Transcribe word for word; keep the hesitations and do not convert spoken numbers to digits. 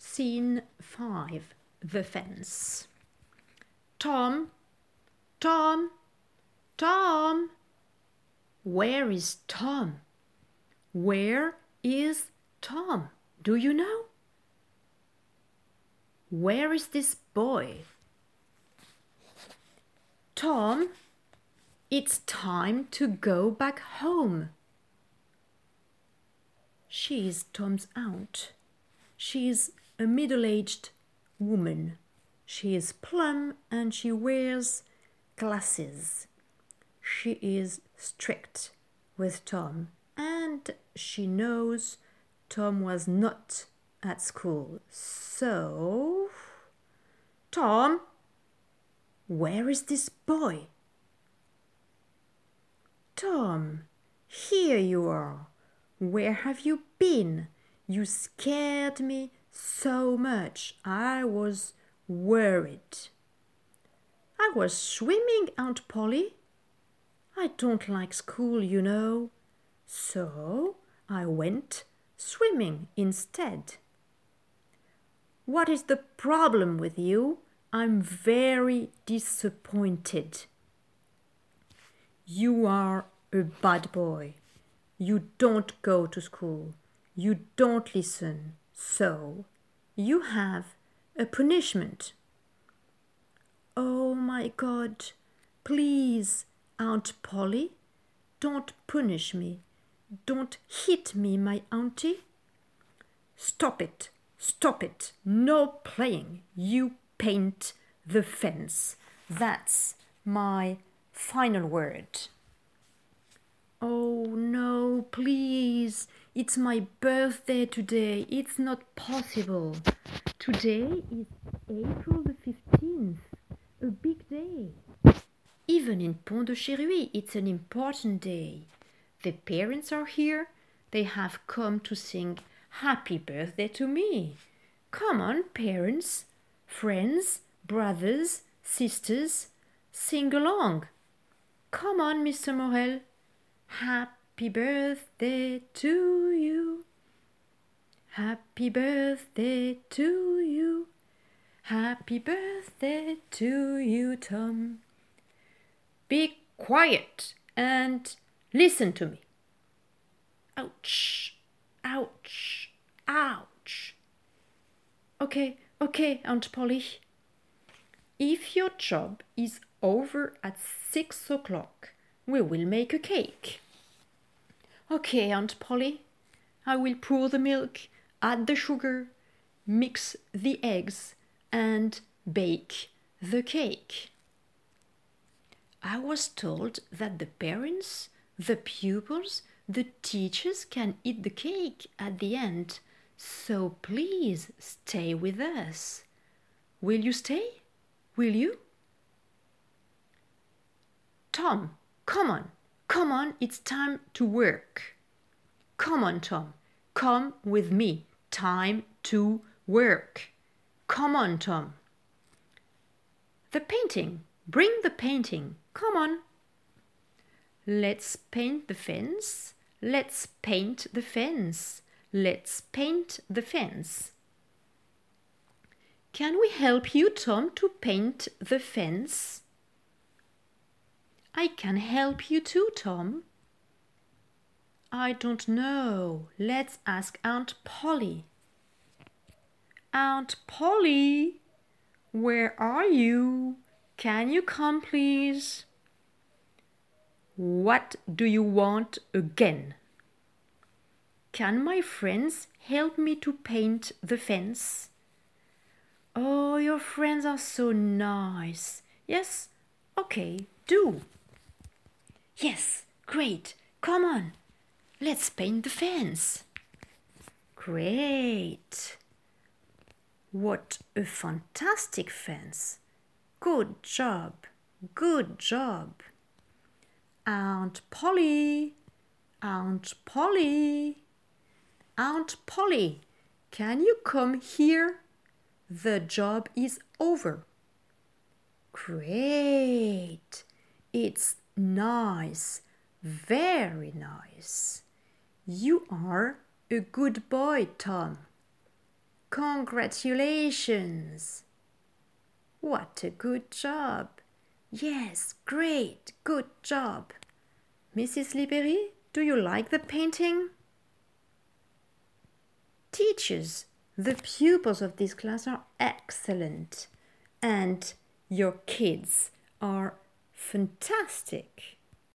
Scene five. The fence. Tom, Tom, Tom. Where is Tom? Where is Tom? Do you know? Where is this boy? Tom, it's time to go back home. She is Tom's aunt. She is a middle-aged woman. She is plump and she wears glasses. She is strict with Tom and she knows Tom was not at school. So, Tom, where is this boy? Tom, here you are. Where have you been? You scared me so much. I was worried. I was swimming, Aunt Polly. I don't like school, you know. So I went swimming instead. What is the problem with you? I'm very disappointed. You are a bad boy. You don't go to school. You don't listen. So you have a punishment. Oh my God, please, Aunt Polly, don't punish me. Don't hit me, my auntie. Stop it, stop it. No playing. You paint the fence. That's my final word. Oh no, please. It's my birthday today. It's not possible. Today is April the fifteenth. A big day. Even in Pont-de-Chéruy, it's an important day. The parents are here. They have come to sing happy birthday to me. Come on, parents, friends, brothers, sisters, sing along. Come on, Mister Morel. Happy birthday to you. Happy birthday to you. Happy birthday to you, Tom. Be quiet and listen to me. Ouch, ouch, ouch. Okay, okay, Aunt Polly. If your job is over at six o'clock, we will make a cake. Okay, Aunt Polly. I will pour the milk, add the sugar, mix the eggs, and bake the cake. I was told that the parents, the pupils, the teachers can eat the cake at the end. So please stay with us. Will you stay? Will you? Tom, come on. Come on, it's time to work. Come on, Tom. Come with me. Time to work. Come on, Tom. The painting. Bring the painting. Come on. Let's paint the fence. Let's paint the fence. Let's paint the fence. Can we help you, Tom, to paint the fence? I can help you too, Tom. I don't know. Let's ask Aunt Polly. Aunt Polly, where are you? Can you come, please? What do you want again? Can my friends help me to paint the fence? Oh, your friends are so nice. Yes, okay, do. Yes, great. Come on. Let's paint the fence. Great. What a fantastic fence. Good job. Good job. Aunt Polly. Aunt Polly. Aunt Polly, can you come here? The job is over. Great. It's nice. Very nice. You are a good boy, Tom. Congratulations! What a good job! Yes, great, good job! Missus Liberi, do you like the painting? Teachers, the pupils of this class are excellent and your kids are fantastic.